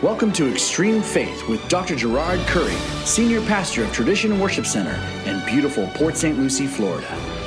Welcome to Extreme Faith with Dr. Gerard Curry, Senior Pastor of Tradition Worship Center in beautiful Port St. Lucie, Florida.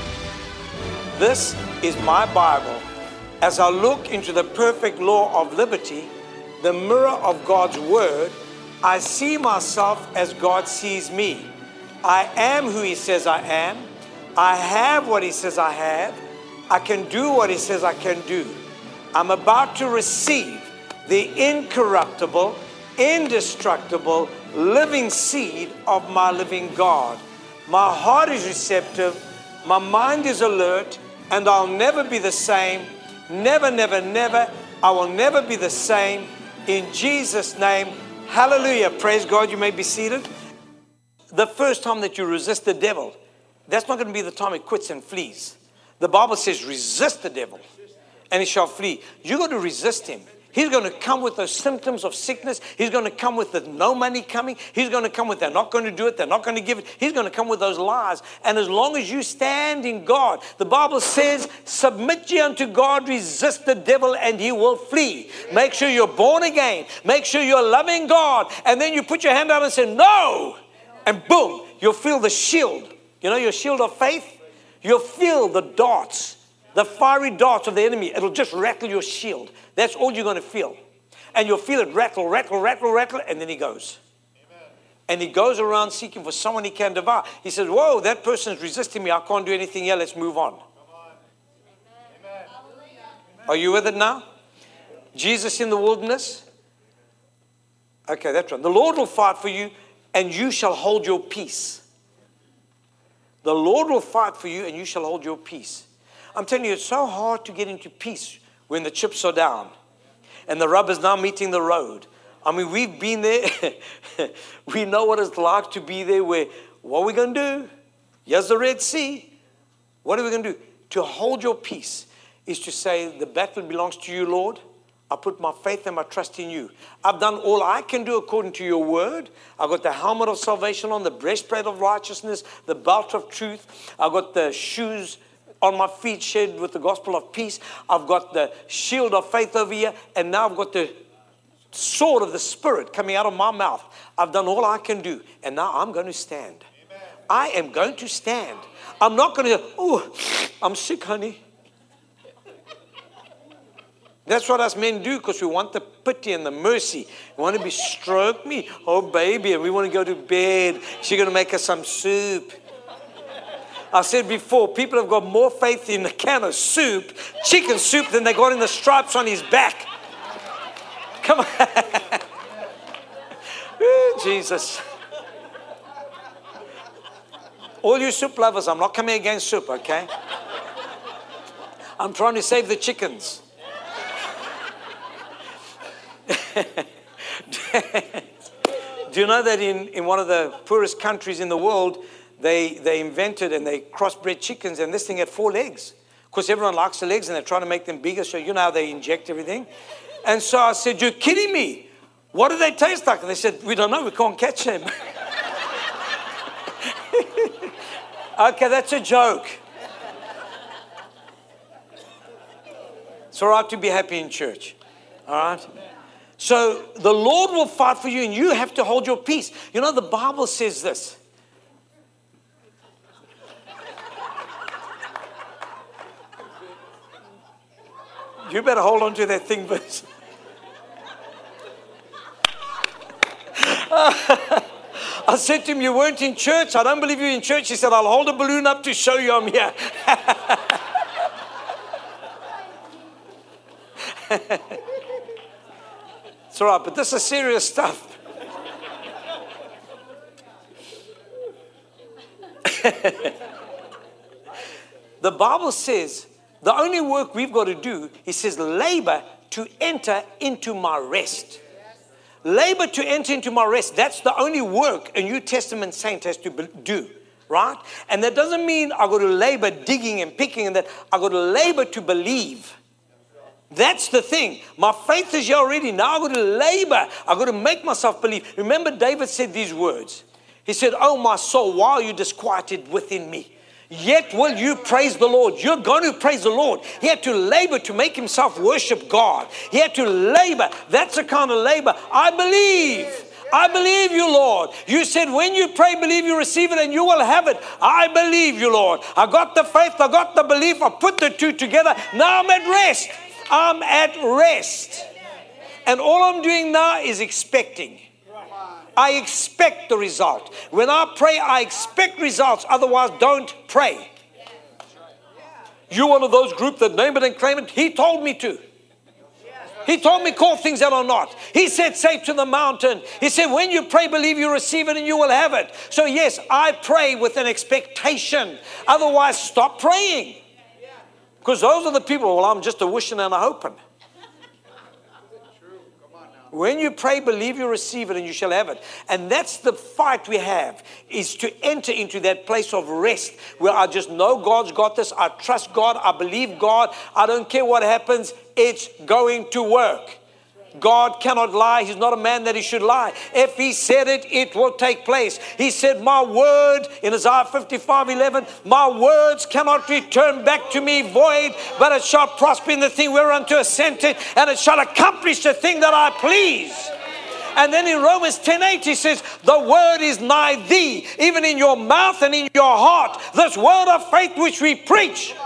This is my Bible. As I look into the perfect law of liberty, the mirror of God's Word, I see myself as God sees me. I am who He says I am. I have what He says I have. I can do what He says I can do. I'm about to receive the incorruptible, indestructible, living seed of my living God. My heart is receptive, my mind is alert, and I'll never be the same. Never, never, never. I will never be the same. In Jesus' name, hallelujah. Praise God. You may be seated. The first time that you resist the devil, that's not going to be the time he quits and flees. The Bible says resist the devil and he shall flee. You got to resist him. He's going to come with those symptoms of sickness. He's going to come with the no money coming. He's going to come with they're not going to do it. They're not going to give it. He's going to come with those lies. And as long as you stand in God, the Bible says, submit ye unto God, resist the devil, and he will flee. Make sure you're born again. Make sure you're loving God. And then you put your hand out and say, no. And boom, you'll feel the shield. You know your shield of faith? You'll feel the darts, the fiery darts of the enemy. It'll just rattle your shield. That's all you're going to feel. And you'll feel it rattle, rattle, rattle, rattle, and then he goes. Amen. And he goes around seeking for someone he can devour. He says, whoa, that person's resisting me. I can't do anything here. Let's move on. Amen. Are you with it now? Jesus in the wilderness? Okay, that's right. The Lord will fight for you, and you shall hold your peace. The Lord will fight for you, and you shall hold your peace. I'm telling you, it's so hard to get into peace when the chips are down and the rubber's now meeting the road. I mean, we've been there. We know what it's like to be there where, what are we going to do? Here's the Red Sea. What are we going to do? To hold your peace is to say, the battle belongs to you, Lord. I put my faith and my trust in you. I've done all I can do according to your word. I've got the helmet of salvation on, the breastplate of righteousness, the belt of truth. I've got the shoes on my feet shed with the gospel of peace. I've got the shield of faith over here. And now I've got the sword of the Spirit coming out of my mouth. I've done all I can do. And now I'm going to stand. Amen. I am going to stand. I'm not going to go, oh, I'm sick, honey. That's what us men do because we want the pity and the mercy. We want to be stroke me. Oh, baby. And we want to go to bed. She's going to make us some soup. I said before, people have got more faith in a can of soup, chicken soup, than they got in the stripes on his back. Come on. Ooh, Jesus. All you soup lovers, I'm not coming against soup, okay? I'm trying to save the chickens. Do you know that in one of the poorest countries in the world, they invented and they crossbred chickens, and this thing had 4 legs. Of course, everyone likes the legs, and they're trying to make them bigger, so you know how they inject everything. And so I said, you're kidding me. What do they taste like? And they said, we don't know. We can't catch them. Okay, that's a joke. It's all right to be happy in church. All right? So the Lord will fight for you, and you have to hold your peace. You know, the Bible says this. You better hold on to that thing, Vince. I said to him, you weren't in church. I don't believe you're in church. He said, I'll hold a balloon up to show you I'm here. It's all right, but this is serious stuff. The Bible says, the only work we've got to do, he says, labor to enter into my rest. Labor to enter into my rest. That's the only work a New Testament saint has to do, right? And that doesn't mean I've got to labor digging and picking and that. I've got to labor to believe. That's the thing. My faith is here already. Now I've got to labor. I've got to make myself believe. Remember, David said these words. He said, oh, my soul, why are you disquieted within me? Yet will you praise the Lord. You're going to praise the Lord. He had to labor to make himself worship God. He had to labor. That's the kind of labor. I believe you, Lord. You said when you pray, believe you receive it and you will have it. I believe you, Lord. I got the faith. I got the belief. I put the two together. Now I'm at rest. I'm at rest. And all I'm doing now is expecting. I expect the result. When I pray, I expect results. Otherwise, don't pray. You're one of those group that name it and claim it. He told me to. He told me call things that are not. He said say to the mountain. He said when you pray, believe you receive it and you will have it. So yes, I pray with an expectation. Otherwise, stop praying. Because those are the people, well, I'm just a wishing and a hoping. When you pray, believe you receive it and you shall have it. And that's the fight we have, is to enter into that place of rest where I just know God's got this. I trust God. I believe God. I don't care what happens. It's going to work. God cannot lie. He's not a man that he should lie. If he said it, it will take place. He said, my word, in Isaiah 55:11, my words cannot return back to me void, but it shall prosper in the thing whereunto I sent it, and it shall accomplish the thing that I please. And then in Romans 10:8, he says, the word is nigh thee, even in your mouth and in your heart. This word of faith which we preach.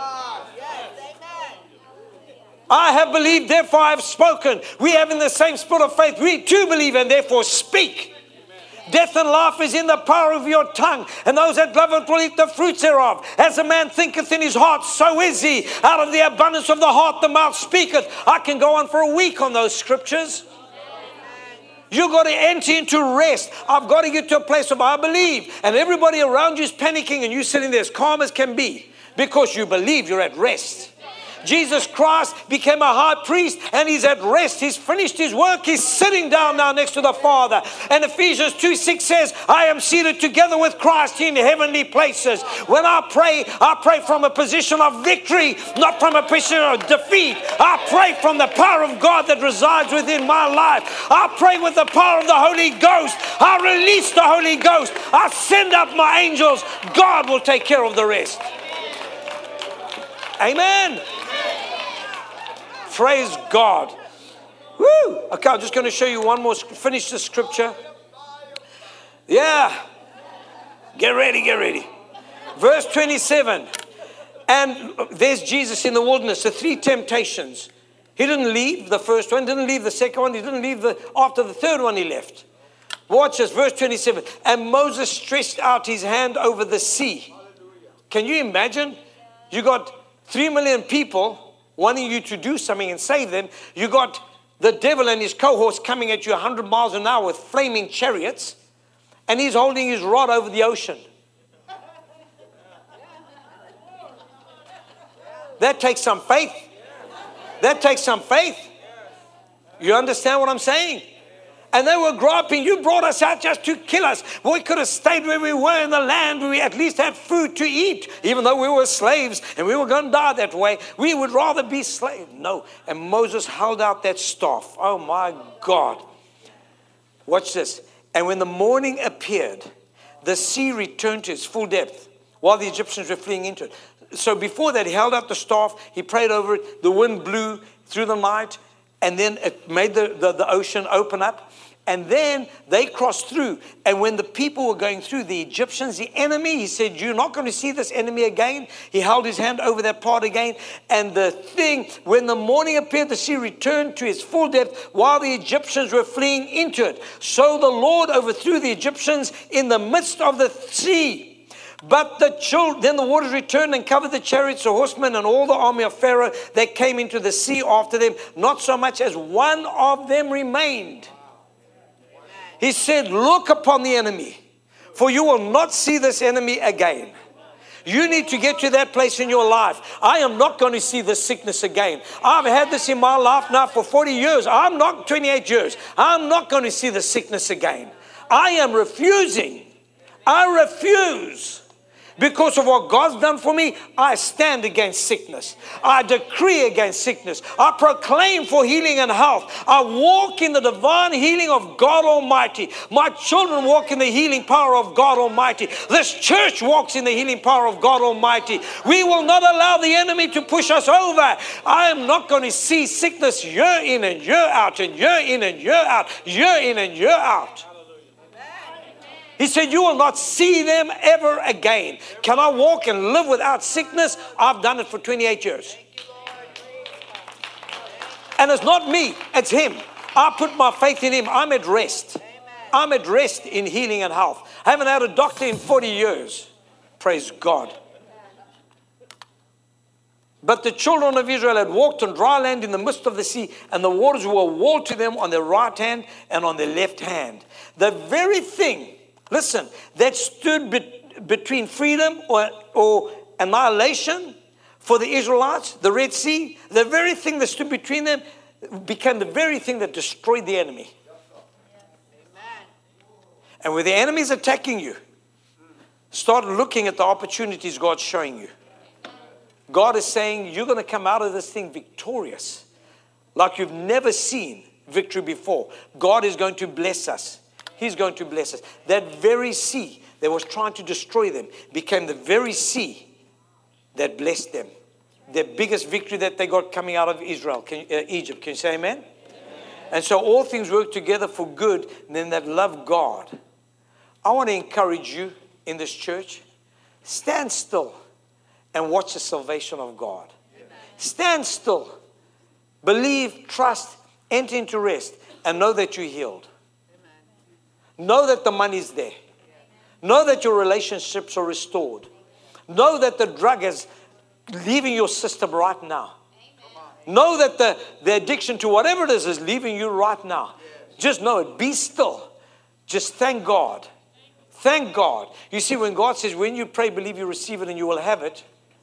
I have believed, therefore I have spoken. We have in the same spirit of faith. We too believe and therefore speak. Amen. Death and life is in the power of your tongue, and those that love it will eat the fruits thereof. As a man thinketh in his heart, so is he. Out of the abundance of the heart, the mouth speaketh. I can go on for a week on those scriptures. You've got to enter into rest. I've got to get to a place of I believe. And everybody around you is panicking, and you're sitting there as calm as can be because you believe you're at rest. Jesus Christ became a high priest and he's at rest. He's finished his work. He's sitting down now next to the Father. And Ephesians 2:6 says, I am seated together with Christ in heavenly places. When I pray from a position of victory, not from a position of defeat. I pray from the power of God that resides within my life. I pray with the power of the Holy Ghost. I release the Holy Ghost. I send up my angels. God will take care of the rest. Amen. Praise God. Woo! Okay, I'm just going to show you one more. Finish the scripture. Yeah. Get ready, get ready. Verse 27. And there's Jesus in the wilderness, the three temptations. He didn't leave the first one, didn't leave the second one, he didn't leave after the third one he left. Watch this, verse 27. And Moses stretched out his hand over the sea. Can you imagine? You got 3 million people wanting you to do something and save them. You got the devil and his cohorts coming at you 100 miles an hour with flaming chariots, and he's holding his rod over the ocean. That takes some faith. That takes some faith. You understand what I'm saying? And they were groping. You brought us out just to kill us. We could have stayed where we were in the land. We at least had food to eat. Even though we were slaves and we were going to die that way, we would rather be slaves. No. And Moses held out that staff. Oh my God. Watch this. And when the morning appeared, the sea returned to its full depth while the Egyptians were fleeing into it. So before that, he held out the staff. He prayed over it. The wind blew through the night. And then it made the ocean open up. And then they crossed through. And when the people were going through, the Egyptians, the enemy, he said, you're not going to see this enemy again. He held his hand over that part again. And the thing, when the morning appeared, the sea returned to its full depth while the Egyptians were fleeing into it. So the Lord overthrew the Egyptians in the midst of the sea. But then the waters returned and covered the chariots, the horsemen, and all the army of Pharaoh that came into the sea after them. Not so much as one of them remained. He said, look upon the enemy, for you will not see this enemy again. You need to get to that place in your life. I am not going to see this sickness again. I've had this in my life now for 40 years. I'm not 28 years. I'm not going to see the sickness again. I am refusing. I refuse. Because of what God's done for me, I stand against sickness. I decree against sickness. I proclaim for healing and health. I walk in the divine healing of God Almighty. My children walk in the healing power of God Almighty. This church walks in the healing power of God Almighty. We will not allow the enemy to push us over. I am not going to see sickness year in and year out, and year in and year out, year in and year out. He said, you will not see them ever again. Can I walk and live without sickness? I've done it for 28 years. And it's not me, it's Him. I put my faith in Him. I'm at rest. I'm at rest in healing and health. I haven't had a doctor in 40 years. Praise God. But the children of Israel had walked on dry land in the midst of the sea, and the waters were a wall to them on their right hand and on their left hand. The very thing, listen, that stood between freedom or annihilation for the Israelites, the Red Sea, the very thing that stood between them became the very thing that destroyed the enemy. And when the enemy is attacking you, start looking at the opportunities God's showing you. God is saying you're going to come out of this thing victorious, like you've never seen victory before. God is going to bless us. He's going to bless us. That very sea that was trying to destroy them became the very sea that blessed them. The biggest victory that they got coming out of Egypt. Can you say amen? Amen? And so all things work together for good and then that love God. I want to encourage you in this church. Stand still and watch the salvation of God. Amen. Stand still. Believe, trust, enter into rest, and know that you're healed. Amen. Know that the money's there. Know that your relationships are restored. Know that the drug is leaving your system right now. Know that the addiction to whatever it is leaving you right now. Just know it. Be still. Just thank God. Thank God. You see, when God says, when you pray, believe you receive it and you will have it.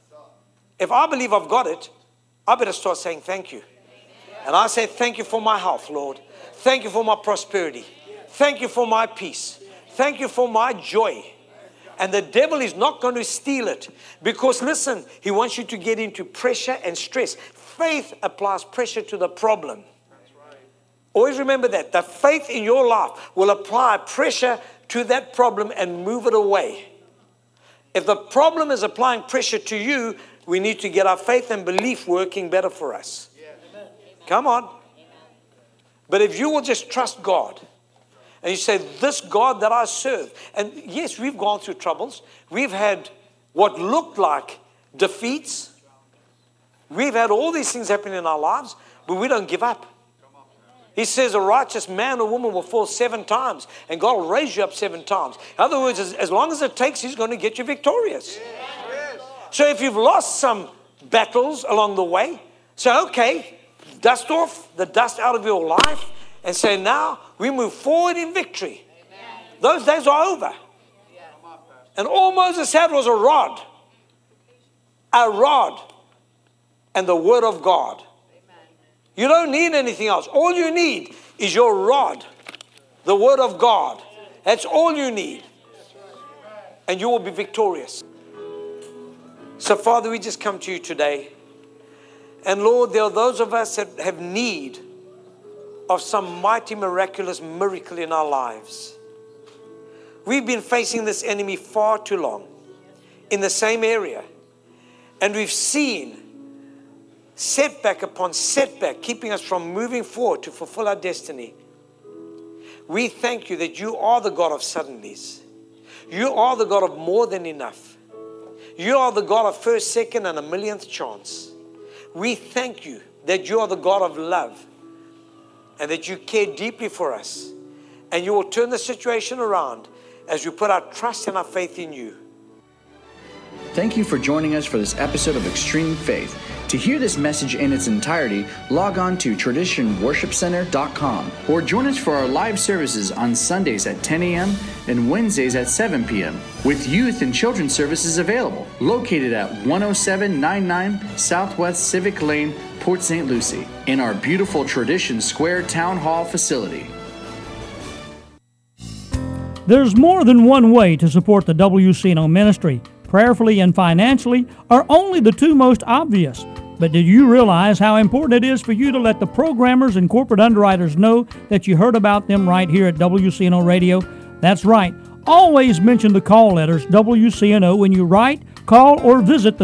If I believe I've got it, I better start saying thank you. And I say thank you for my health, Lord. Thank you for my prosperity. Thank you for my peace. Thank you for my joy. And the devil is not going to steal it. Because listen, he wants you to get into pressure and stress. Faith applies pressure to the problem. Always remember that. The faith in your life will apply pressure to that problem and move it away. If the problem is applying pressure to you, we need to get our faith and belief working better for us. Come on. But if you will just trust God, and you say, this God that I serve. And yes, we've gone through troubles. We've had what looked like defeats. We've had all these things happen in our lives, but we don't give up. He says a righteous man or woman will fall 7 times, and God will raise you up 7 times. In other words, as long as it takes, He's going to get you victorious. So if you've lost some battles along the way, say, okay, dust off the dust out of your life, and say, now we move forward in victory. Amen. Those days are over. Yeah. And all Moses had was a rod. A rod. And the word of God. Amen. You don't need anything else. All you need is your rod. The word of God. That's all you need. And you will be victorious. So Father, we just come to you today. And Lord, there are those of us that have need of some mighty miraculous miracle in our lives. We've been facing this enemy far too long in the same area. And we've seen setback upon setback, keeping us from moving forward to fulfill our destiny. We thank you that you are the God of suddenlies. You are the God of more than enough. You are the God of first, second, and a millionth chance. We thank you that you are the God of love. And that you care deeply for us. And you will turn the situation around as we put our trust and our faith in you. Thank you for joining us for this episode of Extreme Faith. To hear this message in its entirety, log on to traditionworshipcenter.com or join us for our live services on Sundays at 10 a.m. and Wednesdays at 7 p.m. with youth and children's services available. Located at 10799 Southwest Civic Lane, Port St. Lucie, in our beautiful Tradition Square Town Hall facility. There's more than one way to support the WCNO ministry. prayerfully and financially are only the two most obvious. But did you realize how important it is for you to let the programmers and corporate underwriters know that you heard about them right here at WCNO Radio? That's right. Always mention the call letters WCNO when you write, call, or visit the